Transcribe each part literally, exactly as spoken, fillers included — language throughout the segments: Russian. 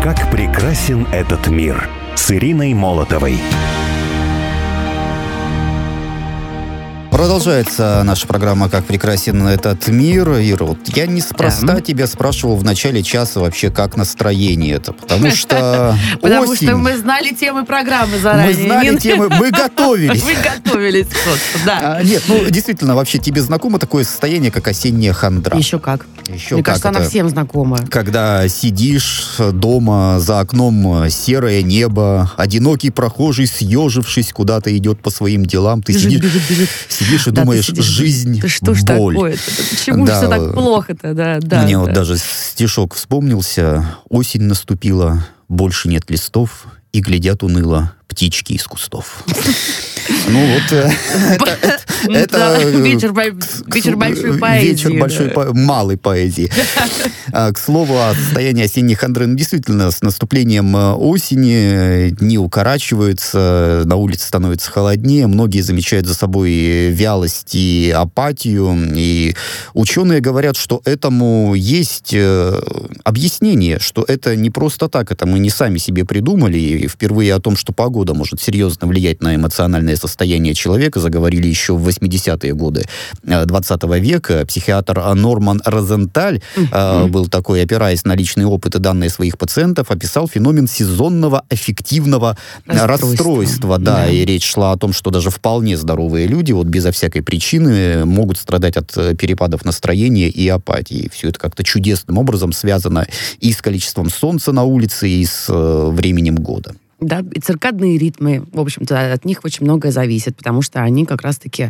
Как прекрасен этот мир с Ириной Молотовой. Продолжается наша программа «Как прекрасен этот мир». Ира, вот я неспроста Да. тебя спрашивал в начале часа вообще, как настроение это, потому что Потому осень. что мы знали темы программы Мы заранее. знали Не- темы, мы готовились. Вы готовились просто, да. А, нет, ну действительно, вообще тебе знакомо такое состояние, как осенняя хандра? Еще как. Еще Мне как кажется, это? она всем знакома. Когда сидишь дома, за окном серое небо, одинокий прохожий, съежившись, куда-то идет по своим делам, ты Бежит, сидишь, бежит, бежит. сидишь и Да, ты думаешь, сидишь, жизнь, Да что ж боль. такое-то? Почему Да, все так плохо-то? Да, да, Мне да. вот даже стишок вспомнился. Осень наступила, больше нет листов, и глядят уныло птички из кустов. Ну вот э, это- это Да, э, вечер бо- к- вечер к- большой поэзии. вечер большой да. по- малой поэзии. А, К слову о состоянии осенней хандры. Ну, действительно, с наступлением э, осени дни укорачиваются, на улице становится холоднее, многие замечают за собой вялость и апатию, и ученые говорят, что этому есть э, объяснение, что это не просто так, это мы не сами себе придумали, и впервые о том, что погода может серьезно влиять на эмоциональное состояние человека, заговорили еще в восьмидесятые годы двадцатого века. Психиатр Норман Розенталь э, был такой, опираясь на личный опыт и данные своих пациентов, описал феномен сезонного аффективного Расстройства. расстройства. Да, Да. и речь шла о том, что даже вполне здоровые люди, вот безо всякой причины, могут страдать от э, перепадов настроения и апатии. Все это как-то чудесным образом связано и с количеством солнца на улице, и с э, временем года. Да, и циркадные ритмы, в общем-то, от них очень многое зависит, потому что они как раз-таки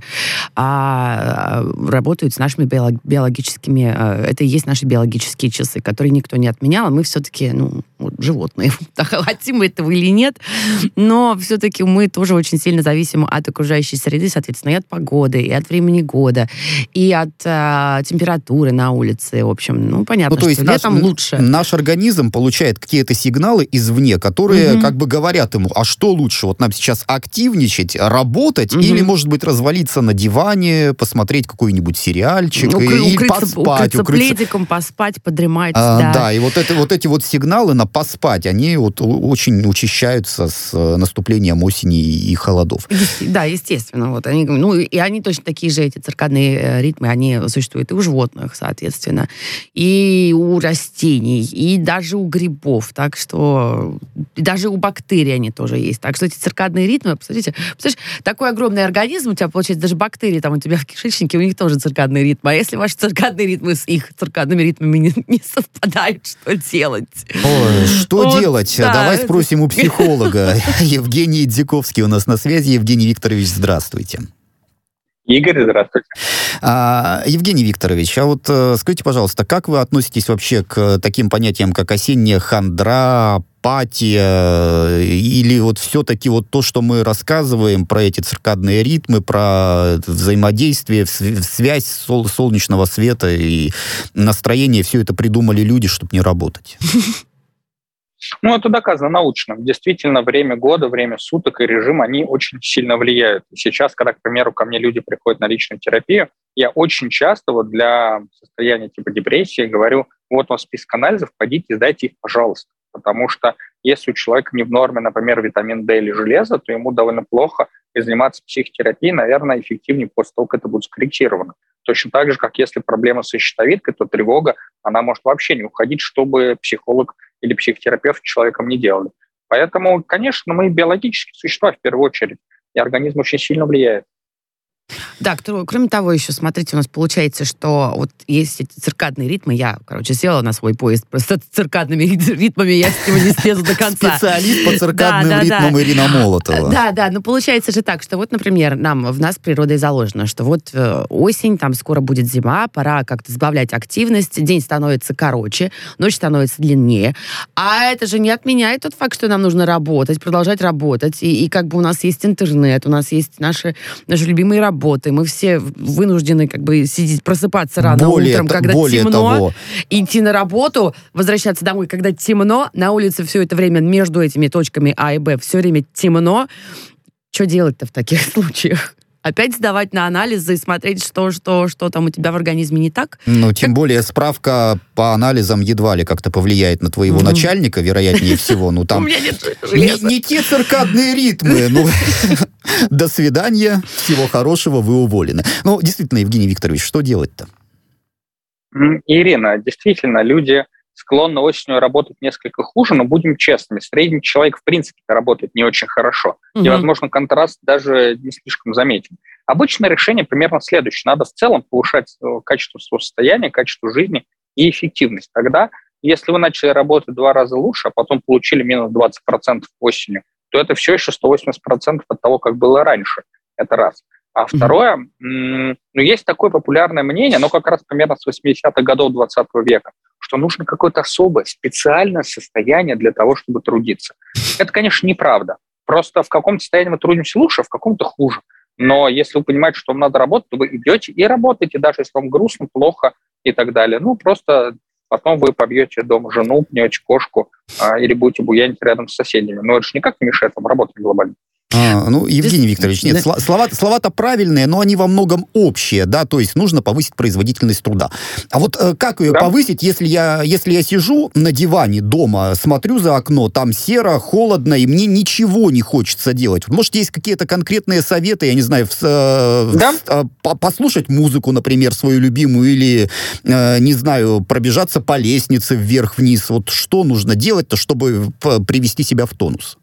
а, работают с нашими биолог- биологическими... а, это и есть наши биологические часы, которые никто не отменял, а мы все-таки, ну, вот, животные. Хотим мы этого или нет, но все-таки мы тоже очень сильно зависим от окружающей среды, соответственно, и от погоды, и от времени года, и от а, температуры на улице, в общем. Ну, понятно, Ну, то есть что наш, летом лучше. наш организм получает какие-то сигналы извне, которые Мгм. как бы говорят ему, а что лучше, вот нам сейчас активничать, работать, Мгм. или, может быть, развалиться на диване, посмотреть какой-нибудь сериальчик, Укры- и, и укрыться, поспать. укрыться укрыться. пледиком, поспать, подремать, А, да. да, и вот, это, вот эти вот сигналы на поспать, они вот у- очень учащаются с э, наступлением осени и, и холодов. Есте- Да, естественно. Вот они, ну, и они точно такие же, эти циркадные э, ритмы, они существуют и у животных, соответственно, и у растений, и даже у грибов. Так что и даже у бактерий они тоже есть. Так что эти циркадные ритмы, посмотрите, представляешь, такой огромный организм, у тебя, получается, даже бактерии там у тебя в кишечнике, у них тоже циркадные ритмы. А если ваши циркадные ритмы с их циркадными ритмами не, не совпадают, что делать? Ой, что Вот, делать? да. Давай спросим у психолога. Евгений Дзиковский у нас на связи. Евгений Викторович, здравствуйте. Игорь, здравствуйте. А, Евгений Викторович, а вот э, скажите, пожалуйста, как вы относитесь вообще к таким понятиям, как осенняя хандра, апатия, или вот все-таки вот то, что мы рассказываем про эти циркадные ритмы, про взаимодействие, св- связь сол- солнечного света и настроение, все это придумали люди, чтобы не работать? Ну, это доказано научно. Действительно, время года, время суток и режим, они очень сильно влияют. Сейчас, когда, к примеру, ко мне люди приходят на личную терапию, я очень часто вот для состояния типа депрессии говорю, вот у вас список анализов, пойдите, сдайте их, пожалуйста. Потому что если у человека не в норме, например, витамин D или железо, то ему довольно плохо, и заниматься психотерапией, наверное, эффективнее после того, как это будет скорректировано. Точно так же, как если проблема со щитовидкой, то тревога, она может вообще не уходить, чтобы психолог или психотерапевт с человеком не делали. Поэтому, конечно, мы биологические существа в первую очередь, и организм очень сильно влияет. Да, кто- кроме того, еще, смотрите, у нас получается, что вот есть эти циркадные ритмы. Я, короче, села на свой поезд просто с циркадными ритмами, я с него не слезу до конца. Специалист по циркадным Да, да, ритмам да. Ирина Молотова. Да, да, но получается же так, что вот, например, нам, в нас природой заложено, что вот э, осень, там скоро будет зима, пора как-то сбавлять активность, день становится короче, ночь становится длиннее. А это же не отменяет тот факт, что нам нужно работать, продолжать работать. И, и как бы у нас есть интернет, у нас есть наши, наши любимые работы, мы все вынуждены как бы сидеть, просыпаться рано Более утром, то- когда более темно, того, идти на работу, возвращаться домой, когда темно, на улице все это время между этими точками А и Б все время темно. Что делать-то в таких случаях? Опять сдавать на анализы и смотреть, что, что, что там у тебя в организме не так? Ну, тем более справка по анализам едва ли как-то повлияет на твоего mm-hmm. начальника, вероятнее всего. Ну, там не те циркадные ритмы. Ну, до свидания, всего хорошего, вы уволены. Ну, действительно, Евгений Викторович, что делать-то? Ирина, действительно, люди склонны осенью работать несколько хуже, но будем честными, средний человек в принципе работает не очень хорошо. Угу. И, возможно, контраст даже не слишком заметен. Обычное решение примерно следующее. Надо в целом повышать качество своего состояния, качество жизни и эффективность. Тогда, если вы начали работать в два раза лучше, а потом получили минус двадцать процентов осенью, то это все еще сто восемьдесят процентов от того, как было раньше. Это раз. А второе, mm-hmm. ну, есть такое популярное мнение, но как раз примерно с восьмидесятых годов двадцатого века, что нужно какое-то особое, специальное состояние для того, чтобы трудиться. Это, конечно, неправда. Просто в каком-то состоянии мы трудимся лучше, а в каком-то хуже. Но если вы понимаете, что вам надо работать, то вы идете и работаете, даже если вам грустно, плохо и так далее. Ну, просто потом вы побьете дома жену, пнете кошку а, или будете буянить рядом с соседями. Но это же никак не мешает вам работать глобально. А, ну, Евгений Викторович, нет, слова, слова-то правильные, но они во многом общие, да, то есть нужно повысить производительность труда. А вот э, как ее да. повысить, если я, если я сижу на диване дома, смотрю за окно, там серо, холодно, и мне ничего не хочется делать? Может, есть какие-то конкретные советы, я не знаю, в, э, да? в, э, послушать музыку, например, свою любимую, или, э, не знаю, пробежаться по лестнице вверх-вниз? Вот что нужно делать-то, чтобы привести себя в тонус?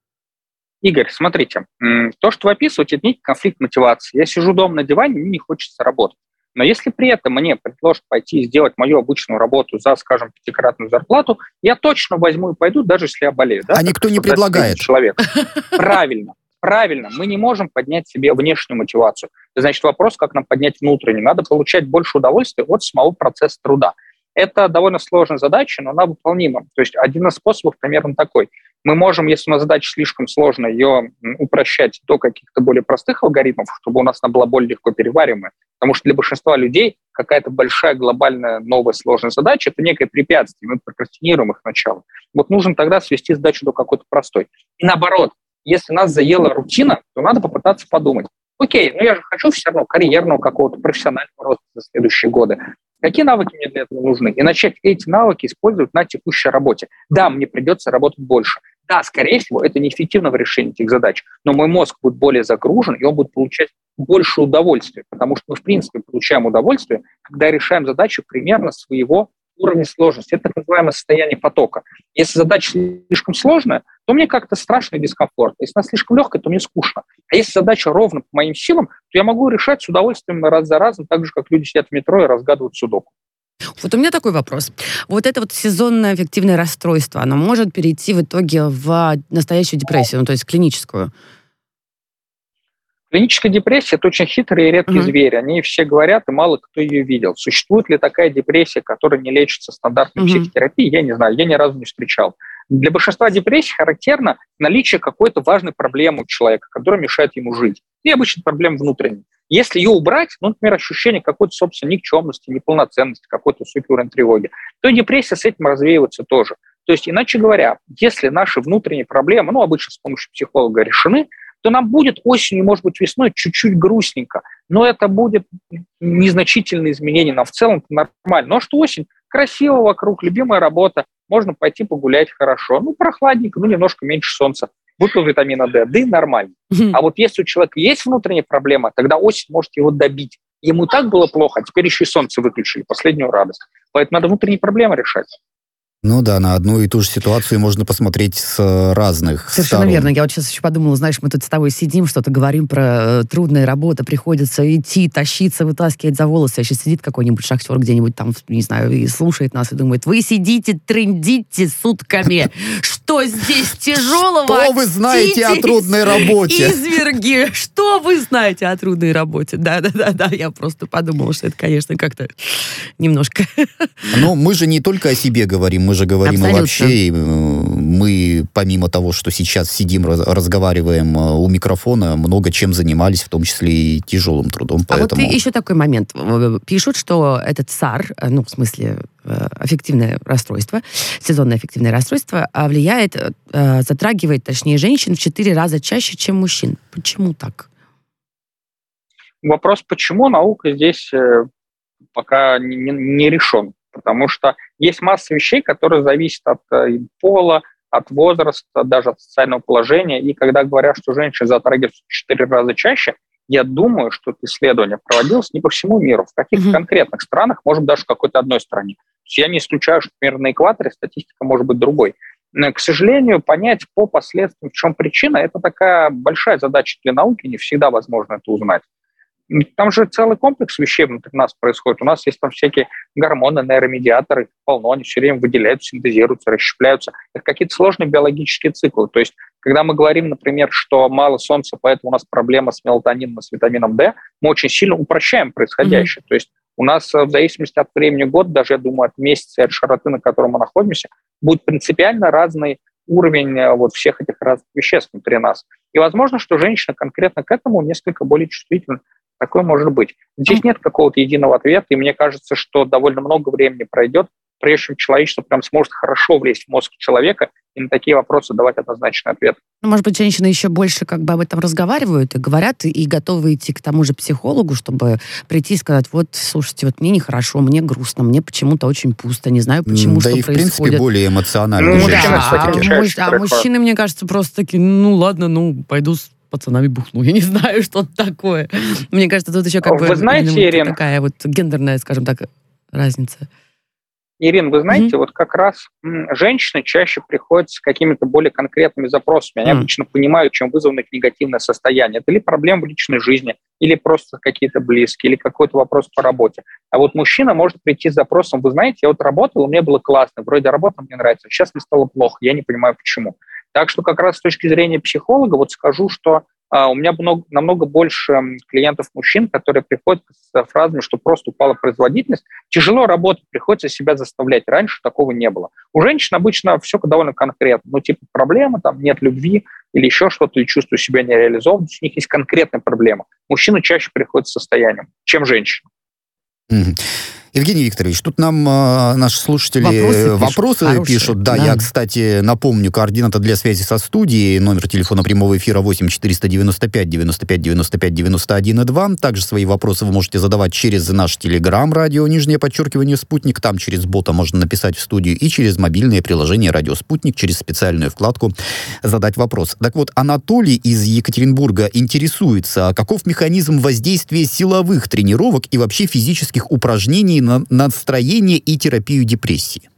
Игорь, смотрите, то, что вы описываете, это некий конфликт мотивации. Я сижу дома на диване, мне не хочется работать. Но если при этом мне предложат пойти и сделать мою обычную работу за, скажем, пятикратную зарплату, я точно возьму и пойду, даже если я болею. Да? А никто не предлагает. Человек. Правильно, правильно. Мы не можем поднять себе внешнюю мотивацию. Значит, вопрос, как нам поднять внутреннюю. Надо получать больше удовольствия от самого процесса труда. Это довольно сложная задача, но она выполнима. То есть один из способов примерно такой. Мы можем, если у нас задача слишком сложная, ее упрощать до каких-то более простых алгоритмов, чтобы у нас она была более легко перевариваемая. Потому что для большинства людей какая-то большая глобальная новая сложная задача – это некое препятствие, мы прокрастинируем их начало. Вот нужно тогда свести задачу до какой-то простой. И наоборот, если нас заела рутина, то надо попытаться подумать. Окей, ну я же хочу все равно карьерного какого-то профессионального роста за следующие годы. Какие навыки мне для этого нужны? И начать эти навыки использовать на текущей работе. Да, мне придется работать больше. Да, скорее всего, это неэффективно в решении этих задач, но мой мозг будет более загружен, и он будет получать больше удовольствия, потому что мы, в принципе, получаем удовольствие, когда решаем задачу примерно своего уровня сложности. Это так называемое состояние потока. Если задача слишком сложная, то мне как-то страшно и дискомфортно. Если она слишком легкая, то мне скучно. А если задача ровно по моим силам, то я могу решать с удовольствием раз за разом, так же, как люди сидят в метро и разгадывают судоку. Вот у меня такой вопрос. Вот это вот сезонное аффективное расстройство, оно может перейти в итоге в настоящую депрессию, ну, то есть клиническую? Клиническая депрессия – это очень хитрый и редкий mm-hmm. зверь. Они все говорят, и мало кто ее видел. Существует ли такая депрессия, которая не лечится стандартной mm-hmm. психотерапией? Я не знаю, я ни разу не встречал. Для большинства депрессий характерно наличие какой-то важной проблемы у человека, которая мешает ему жить. И обычно проблема внутренняя. Если ее убрать, ну, например, ощущение какой-то, собственно, никчемности, неполноценности, какой-то высокий уровень тревоги, то депрессия с этим развеивается тоже. То есть, иначе говоря, если наши внутренние проблемы, ну, обычно с помощью психолога решены, то нам будет осенью, может быть, весной чуть-чуть грустненько, но это будет незначительные изменения, нам в целом это нормально. Ну, а что осень? Красиво вокруг, любимая работа, можно пойти погулять хорошо, ну, прохладненько, ну, немножко меньше солнца, выпил витамина D, да и нормально. Mm-hmm. А вот если у человека есть внутренняя проблема, тогда осень может его добить. Ему и так было плохо, а теперь еще и солнце выключили, последнюю радость. Поэтому надо внутренние проблемы решать. Ну да, на одну и ту же ситуацию можно посмотреть с разных Совершенно сторон. верно. Я вот сейчас еще подумала, знаешь, мы тут с тобой сидим, что-то говорим про э, трудные работы, приходится идти, тащиться, вытаскивать за волосы. А сейчас сидит какой-нибудь шахтер где-нибудь там, не знаю, и слушает нас и думает, вы сидите, трындите сутками. Что здесь тяжелого? Что вы знаете о трудной работе? Изверги! Что вы знаете о трудной работе? Да-да-да, я просто подумала, что это, конечно, как-то немножко... Но мы же не только о себе говорим, мы же говорим и вообще, и мы, помимо того, что сейчас сидим, разговариваем у микрофона, много чем занимались, в том числе и тяжелым трудом. Поэтому... А вот еще такой момент. Пишут, что этот САР, ну, в смысле, аффективное расстройство, сезонное аффективное расстройство, влияет, затрагивает, точнее, женщин в четыре раза чаще, чем мужчин. Почему так? Вопрос, почему, наука здесь пока не, не решен. Потому что есть масса вещей, которые зависят от пола, от возраста, даже от социального положения. И когда говорят, что женщины затрагиваются в четыре раза чаще, я думаю, что это исследование проводилось не по всему миру. В каких-то mm-hmm. конкретных странах, может быть, даже в какой-то одной стране. То есть я не исключаю, что, например, на экваторе статистика может быть другой. Но, к сожалению, понять по последствиям, в чем причина, это такая большая задача для науки, не всегда возможно это узнать. Там же целый комплекс вещей внутри нас происходит. У нас есть там всякие гормоны, нейромедиаторы, полно, они все время выделяются, синтезируются, расщепляются. Это какие-то сложные биологические циклы. То есть, когда мы говорим, например, что мало солнца, поэтому у нас проблема с мелатонином, с витамином D, мы очень сильно упрощаем происходящее. Mm-hmm. То есть у нас в зависимости от времени года, даже, я думаю, от месяца и от широты, на котором мы находимся, будет принципиально разный уровень вот всех этих разных веществ внутри нас. И возможно, что женщина конкретно к этому несколько более чувствительна. Такое может быть. Здесь нет какого-то единого ответа, и мне кажется, что довольно много времени пройдет, прежде чем человечество прям сможет хорошо влезть в мозг человека и на такие вопросы давать однозначный ответ. Может быть, женщины еще больше как бы об этом разговаривают и говорят, и готовы идти к тому же психологу, чтобы прийти и сказать, вот, слушайте, вот мне нехорошо, мне грустно, мне почему-то очень пусто, не знаю, почему, да что и, в происходит. принципе, более эмоциональные ну, женщины. Да, кстати, а, чаще а мужчины, мне кажется, просто такие, ну ладно, ну пойду с пацанами бухну. Я не знаю, что это такое. Мне кажется, тут еще как Вы бы знаете, вот Ирина, такая вот гендерная, скажем так, разница. Ирина, вы знаете, mm-hmm. вот как раз м, женщины чаще приходят с какими-то более конкретными запросами. Они mm-hmm. обычно понимают, чем вызвано их негативное состояние. Это или проблемы в личной жизни, или просто какие-то близкие, или какой-то вопрос по работе. А вот мужчина может прийти с запросом, вы знаете, я вот работал, мне было классно, вроде работа мне нравится, сейчас мне стало плохо, я не понимаю, почему. Так что как раз с точки зрения психолога вот скажу, что а, у меня много, намного больше клиентов-мужчин, которые приходят с фразами, что просто упала производительность. Тяжело работать, приходится себя заставлять. Раньше такого не было. У женщин обычно все довольно конкретно. Ну, типа проблема, там нет любви или еще что-то, и чувствую себя нереализованным. У них есть конкретная проблема. Мужчины чаще приходят с состоянием, чем женщины. Mm-hmm. Евгений Викторович, тут нам э, наши слушатели вопросы, вопросы пишут. пишут. Да, да, я, кстати, напомню, координаты для связи со студией, номер телефона прямого эфира восемь четыреста девяносто пять девяносто пять девяносто пять девяносто один и два. Также свои вопросы вы можете задавать через наш телеграм, радио, нижнее подчеркивание, «Спутник». Там через бота можно написать в студию и через мобильное приложение «Радио Спутник», через специальную вкладку задать вопрос. Так вот, Анатолий из Екатеринбурга интересуется, каков механизм воздействия силовых тренировок и вообще физических упражнений на настроение и терапию депрессии?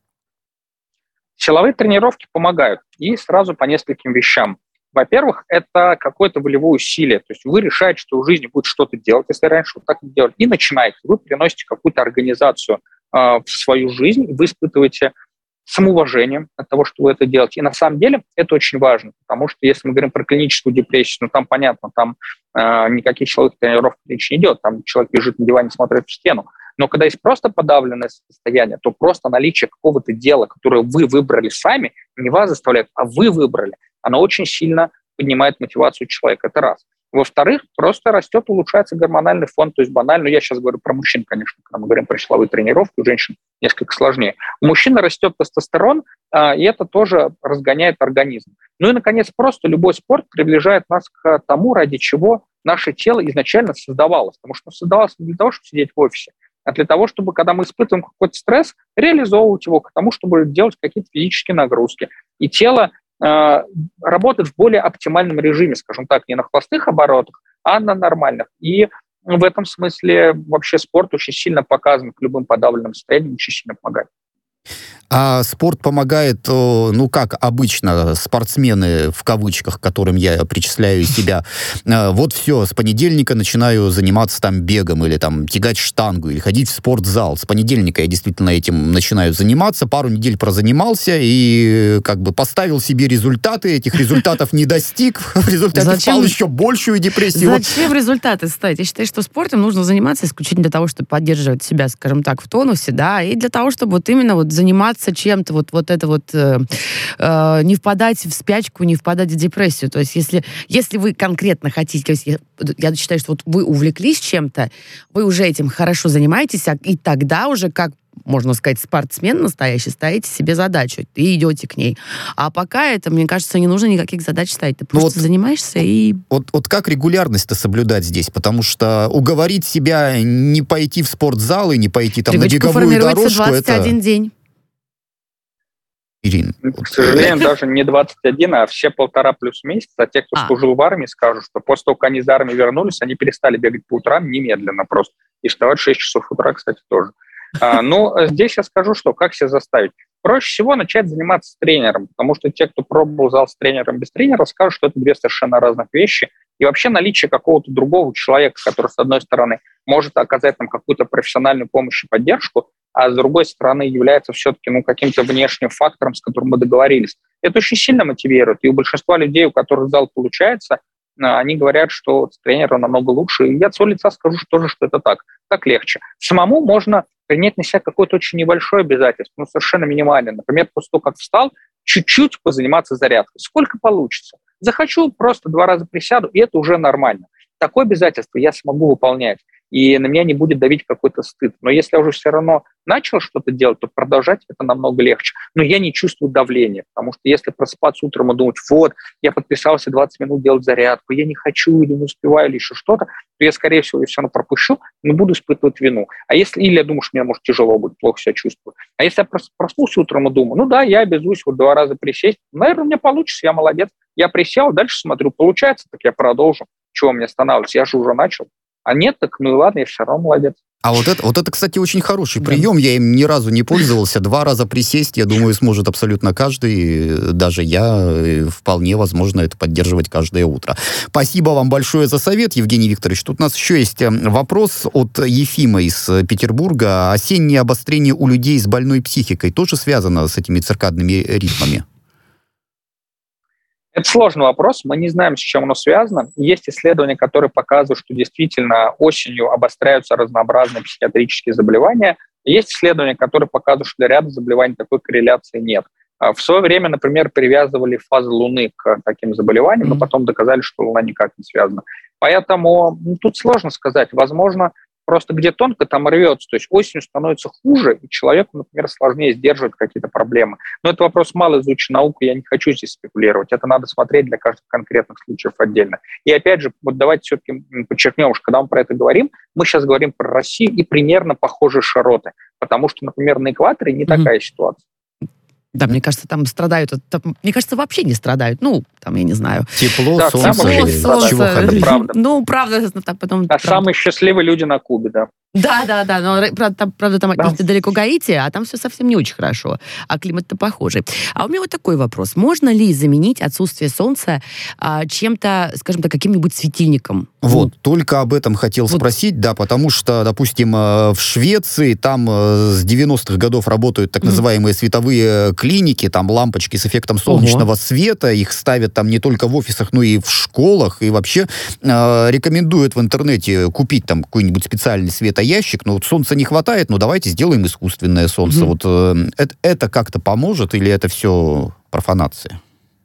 Силовые тренировки помогают. И сразу по нескольким вещам. Во-первых, это какое-то волевое усилие. То есть вы решаете, что в жизни будет что-то делать, если раньше вот так не делали, и начинаете. Вы приносите какую-то организацию э, в свою жизнь, вы испытываете самоуважение от того, что вы это делаете. И на самом деле это очень важно, потому что если мы говорим про клиническую депрессию, ну там понятно, там э, никаких силовых тренировок речи не идет, там человек лежит на диване, смотрит в стену. Но когда есть просто подавленное состояние, то просто наличие какого-то дела, которое вы выбрали сами, не вас заставляет, а вы выбрали, оно очень сильно поднимает мотивацию человека. Это раз. Во-вторых, просто растет, улучшается гормональный фон, то есть банально, я сейчас говорю про мужчин, конечно, когда мы говорим про силовые тренировки, у женщин несколько сложнее. У мужчины растет тестостерон, и это тоже разгоняет организм. Ну и, наконец, просто любой спорт приближает нас к тому, ради чего наше тело изначально создавалось. Потому что создавалось не для того, чтобы сидеть в офисе, а для того, чтобы, когда мы испытываем какой-то стресс, реализовывать его к тому, чтобы делать какие-то физические нагрузки. И тело э, работает в более оптимальном режиме, скажем так, не на холостых оборотах, а на нормальных. И в этом смысле вообще спорт очень сильно показан к любым подавленным состояниям, очень сильно помогает. А спорт помогает, ну, как обычно, спортсмены, в кавычках, к которым я причисляю себя, вот все, с понедельника начинаю заниматься там бегом, или там тягать штангу, или ходить в спортзал. С понедельника я действительно этим начинаю заниматься, пару недель прозанимался и как бы поставил себе результаты, этих результатов не достиг, в результате впал еще большую депрессию. Зачем результаты ставить? Я считаю, что спортом нужно заниматься исключительно для того, чтобы поддерживать себя, скажем так, в тонусе, да, и для того, чтобы вот именно вот заниматься чем-то, вот, вот это вот, э, э, не впадать в спячку, не впадать в депрессию. То есть если, если вы конкретно хотите, я, я считаю, что вот вы увлеклись чем-то, вы уже этим хорошо занимаетесь, и тогда уже как можно сказать, спортсмен настоящий, ставите себе задачу и идете к ней. А пока это, мне кажется, не нужно никаких задач ставить. Ты просто вот, занимаешься и... Вот, вот как регулярность-то соблюдать здесь? Потому что уговорить себя не пойти в спортзал и не пойти там на беговую дорожку... двадцать один это... день. Ирина. К сожалению, даже не двадцать один, а все полтора плюс месяца. А те, кто а. служил в армии, скажут, что после того, как они из армии вернулись, они перестали бегать по утрам немедленно просто. И вставать в шесть часов утра, кстати, тоже. А, но здесь я скажу, что как себя заставить. Проще всего начать заниматься с тренером, потому что те, кто пробовал зал с тренером без тренера, скажут, что это две совершенно разных вещи. И вообще наличие какого-то другого человека, который, с одной стороны, может оказать нам какую-то профессиональную помощь и поддержку, а с другой стороны является все-таки ну, каким-то внешним фактором, с которым мы договорились. Это очень сильно мотивирует. И у большинства людей, у которых зал получается, они говорят, что с тренером намного лучше. И я от своего лица скажу что тоже, что это так. Так легче. Самому можно принять на себя какое-то очень небольшое обязательство, ну, совершенно минимальное. Например, после того, как встал, чуть-чуть позаниматься зарядкой. Сколько получится? Захочу, просто два раза присяду, и это уже нормально. Такое обязательство я смогу выполнять, и на меня не будет давить какой-то стыд. Но если я уже все равно начал что-то делать, то продолжать это намного легче. Но я не чувствую давления, потому что если просыпаться утром и думать, вот, я подписался двадцать минут делать зарядку, я не хочу или не успеваю, или еще что-то, то я, скорее всего, ее все равно пропущу, но буду испытывать вину. А если, или я думаю, что мне, может, тяжело будет, плохо себя чувствую. А если я просто проснулся утром и думаю, ну да, я обязуюсь вот два раза присесть, наверное, у меня получится, я молодец. Я присел, дальше смотрю, получается, так я продолжу. Чего мне останавливаться? Я же уже начал. А нет, так ну и ладно, я все равно молодец. А вот это, вот это, кстати, очень хороший Да. прием. Я им ни разу не пользовался. Два раза присесть, я думаю, сможет абсолютно каждый. Даже я. Вполне возможно это поддерживать каждое утро. Спасибо вам большое за совет, Евгений Викторович. Тут у нас еще есть вопрос от Ефима из Петербурга. Осеннее обострение у людей с больной психикой тоже связано с этими циркадными ритмами? Это сложный вопрос, мы не знаем, с чем оно связано. Есть исследования, которые показывают, что действительно осенью обостряются разнообразные психиатрические заболевания. Есть исследования, которые показывают, что для ряда заболеваний такой корреляции нет. В свое время, например, привязывали фазы Луны к таким заболеваниям, но потом доказали, что Луна никак не связана. Поэтому ну, тут сложно сказать. Возможно, просто где тонко, там рвется. То есть осенью становится хуже, и человеку, например, сложнее сдерживать какие-то проблемы. Но это вопрос мало изучен науку, я не хочу здесь спекулировать. Это надо смотреть для каждых конкретных случаев отдельно. И опять же, вот давайте все-таки подчеркнем, что когда мы про это говорим, мы сейчас говорим про Россию и примерно похожие широты. Потому что, например, на экваторе не mm-hmm. такая ситуация. Да, мне кажется, там страдают, там, мне кажется, вообще не страдают. Ну, там, я не знаю. Тепло, да, солнце. Тепло, солнце. Чего ходить? Правда. Ну, правда. Так потом, а правда. самые счастливые люди на Кубе, да. Да, да, да, но правда там, правда, там Да. далеко Гаити, а там все совсем не очень хорошо, а климат-то похожий. А у меня вот такой вопрос. Можно ли заменить отсутствие солнца а, чем-то, скажем так, каким-нибудь светильником? Вот, только об этом хотел Вот. спросить, да, потому что, допустим, э, в Швеции там э, с девяностых годов работают так Мгм. называемые световые клиники, там лампочки с эффектом солнечного Ого. света, их ставят там не только в офисах, но и в школах, и вообще э, рекомендуют в интернете купить там какой-нибудь специальный светоящик, но вот солнца не хватает, ну давайте сделаем искусственное солнце. Мгм. Вот э, это, это как-то поможет или это все профанация?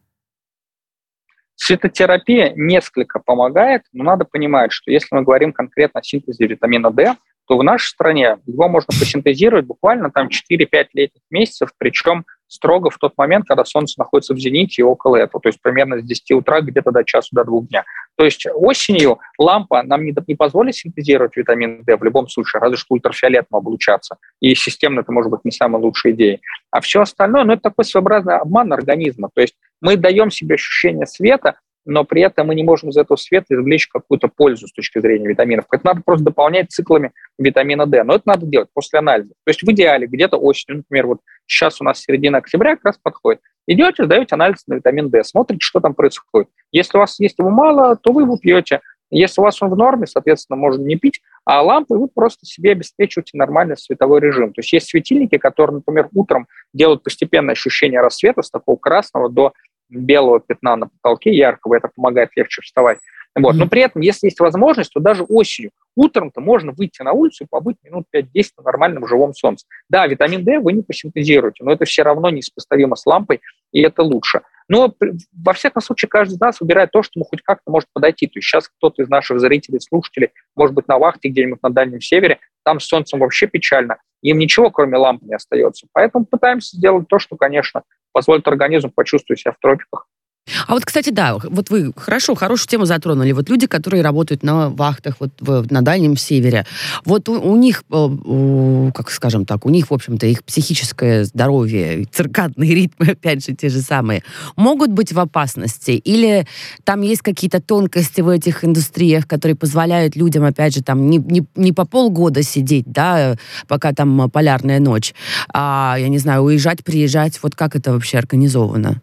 Светотерапия несколько помогает, но надо понимать, что если мы говорим конкретно о синтезе витамина D, то в нашей стране его можно посинтезировать буквально там четыре-пять летних месяцев, причем строго в тот момент, когда солнце находится в зените и около этого, то есть примерно с десяти утра где-то до часу, до двух дня. То есть осенью лампа нам не, не позволит синтезировать витамин D в любом случае, разве что ультрафиолетом облучаться, и системно это может быть не самой лучшей идеей. А все остальное, ну это такой своеобразный обман организма, то есть мы даем себе ощущение света, но при этом мы не можем из этого света извлечь какую-то пользу с точки зрения витаминов. Это надо просто дополнять циклами витамина D. Но это надо делать после анализа. То есть в идеале где-то осенью, например, вот сейчас у нас середина октября как раз подходит. Идете, сдаете анализ на витамин D, смотрите, что там происходит. Если у вас есть его мало, то вы его пьете. Если у вас он в норме, соответственно, можно не пить, а лампы вы просто себе обеспечиваете нормальный световой режим. То есть есть светильники, которые, например, утром делают постепенное ощущение рассвета с такого красного до белого пятна на потолке яркого, это помогает легче вставать. Вот. Mm-hmm. Но при этом, если есть возможность, то даже осенью, утром-то можно выйти на улицу и побыть минут пять-десять на нормальном живом солнце. Да, витамин D вы не посинтезируете, но это все равно несопоставимо с лампой, и это лучше. Но во всяком случае каждый из нас выбирает то, что ему хоть как-то может подойти. То есть сейчас кто-то из наших зрителей, слушателей, может быть, на вахте где-нибудь на Дальнем Севере, там с солнцем вообще печально, им ничего, кроме ламп, не остается. Поэтому пытаемся сделать то, что, конечно, позволит организму почувствовать себя в тропиках. А вот, кстати, да, вот вы хорошо, хорошую тему затронули. Вот люди, которые работают на вахтах вот в, на Дальнем Севере, вот у, у них, у, как скажем так, у них, в общем-то, их психическое здоровье, циркадные ритмы, опять же, те же самые, могут быть в опасности? Или там есть какие-то тонкости в этих индустриях, которые позволяют людям, опять же, там не, не, не по полгода сидеть, да, пока там полярная ночь, а, я не знаю, уезжать, приезжать, вот как это вообще организовано?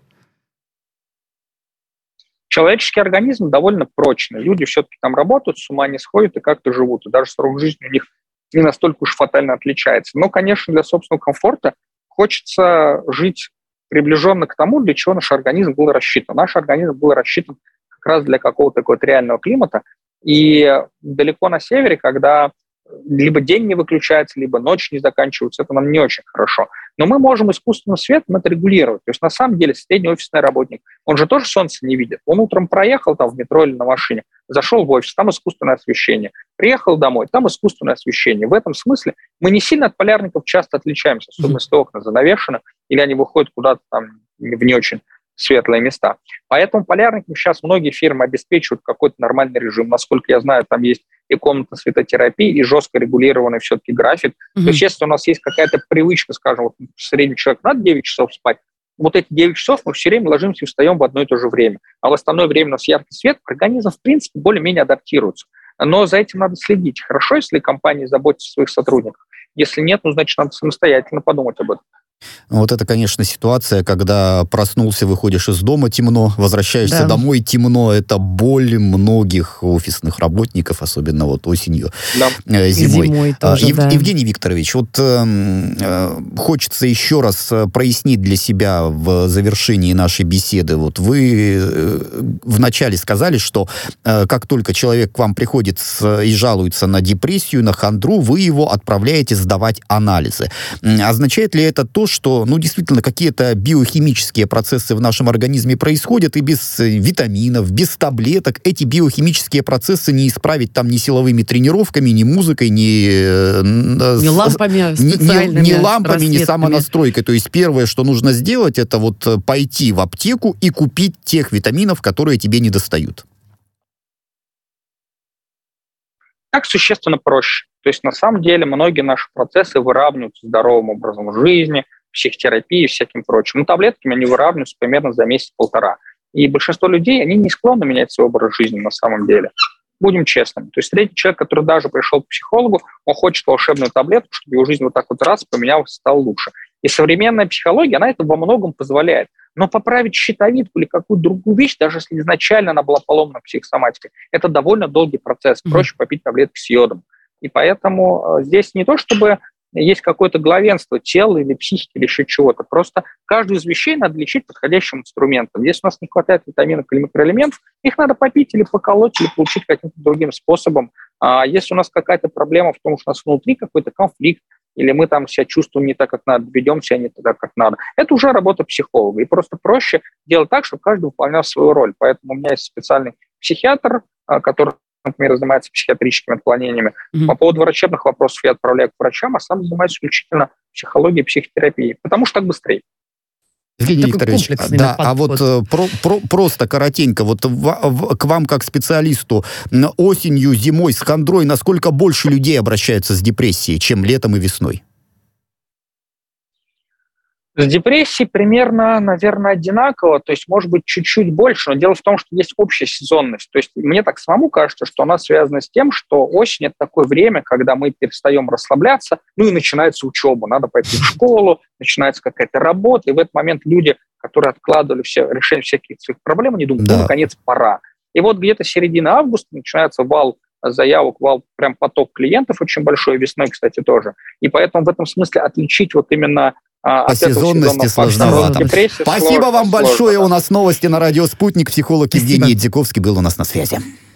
Человеческий организм довольно прочный. Люди все-таки там работают, с ума не сходят и как-то живут. И даже срок жизни у них не настолько уж фатально отличается. Но, конечно, для собственного комфорта хочется жить приближенно к тому, для чего наш организм был рассчитан. Наш организм был рассчитан как раз для какого-то такого реального климата. И далеко на севере, когда либо день не выключается, либо ночь не заканчивается, это нам не очень хорошо. Но мы можем искусственным светом это регулировать. То есть на самом деле средний офисный работник, он же тоже солнце не видит. Он утром проехал там в метро или на машине, зашел в офис, там искусственное освещение. Приехал домой, там искусственное освещение. В этом смысле мы не сильно от полярников часто отличаемся, особенно если окна занавешены, или они выходят куда-то там в не очень светлые места. Поэтому полярникам сейчас многие фирмы обеспечивают какой-то нормальный режим. Насколько я знаю, там есть и комната светотерапии, и жестко регулированный все-таки график. Mm-hmm. То есть если у нас есть какая-то привычка, скажем, вот средний человек надо девять часов спать, вот эти девять часов мы все время ложимся и встаем в одно и то же время. А в остальное время у нас яркий свет, организм, в принципе, более-менее адаптируется. Но за этим надо следить. Хорошо, если компании заботятся о своих сотрудниках. Если нет, ну, значит, надо самостоятельно подумать об этом. Вот это, конечно, ситуация, когда проснулся, выходишь из дома, темно, возвращаешься да. домой, темно. Это боль многих офисных работников, особенно вот осенью, да. э, зимой. зимой тоже, Ев, да. Евгений Викторович, вот э, э, хочется еще раз прояснить для себя в завершении нашей беседы. Вот вы э, вначале сказали, что э, как только человек к вам приходит с, и жалуется на депрессию, на хандру, вы его отправляете сдавать анализы. Означает ли это то, что, ну, действительно, какие-то биохимические процессы в нашем организме происходят, и без витаминов, без таблеток эти биохимические процессы не исправить там ни силовыми тренировками, ни музыкой, ни... Ни лампами специальными. Ни, ни лампами, ни самонастройкой. То есть первое, что нужно сделать, это вот пойти в аптеку и купить тех витаминов, которые тебе не достают. Так существенно проще. То есть на самом деле многие наши процессы выравниваются здоровым образом жизни, психотерапии и всяким прочим. Но таблетками они выравниваются примерно за месяц-полтора. И большинство людей, они не склонны менять свой образ жизни на самом деле. Будем честными. То есть средний человек, который даже пришел к психологу, он хочет волшебную таблетку, чтобы его жизнь вот так вот раз поменялась, стала лучше. И современная психология, она это во многом позволяет. Но поправить щитовидку или какую-то другую вещь, даже если изначально она была поломана психосоматикой, это довольно долгий процесс. Проще mm-hmm. попить таблетки с йодом. И поэтому здесь не то, чтобы есть какое-то главенство тела или психики или еще чего-то. Просто каждую из вещей надо лечить подходящим инструментом. Если у нас не хватает витаминов или микроэлементов, их надо попить или поколоть, или получить каким-то другим способом. А если у нас какая-то проблема в том, что у нас внутри какой-то конфликт, или мы там себя чувствуем не так, как надо, ведем себя не так, как надо, это уже работа психолога. И просто проще делать так, чтобы каждый выполнял свою роль. Поэтому у меня есть специальный психиатр, который, например, занимается психиатрическими отклонениями. Mm-hmm. По поводу врачебных вопросов я отправляю к врачам, а сам занимаюсь исключительно психологией и психотерапией, потому что так быстрее. Евгений Викторович, да, а вот про, про, просто коротенько, вот в, в, к вам как специалисту осенью, зимой с хандрой насколько больше людей обращаются с депрессией, чем летом и весной? С депрессией примерно, наверное, одинаково, то есть, может быть, чуть-чуть больше, но дело в том, что есть общая сезонность. То есть мне так самому кажется, что она связана с тем, что осень – это такое время, когда мы перестаем расслабляться, ну и начинается учеба, надо пойти в школу, начинается какая-то работа, и в этот момент люди, которые откладывали все, решение всяких своих проблем, они думают, да. ну, наконец, пора. И вот где-то середина августа начинается вал заявок, вал, прям поток клиентов очень большой, весной, кстати, тоже. И поэтому в этом смысле отличить вот именно по сезонности сложновато. Спасибо сложно, вам большое. Сложно, да. У нас новости на радио «Спутник». Психолог Спасибо. Евгений Дзиковский был у нас на связи.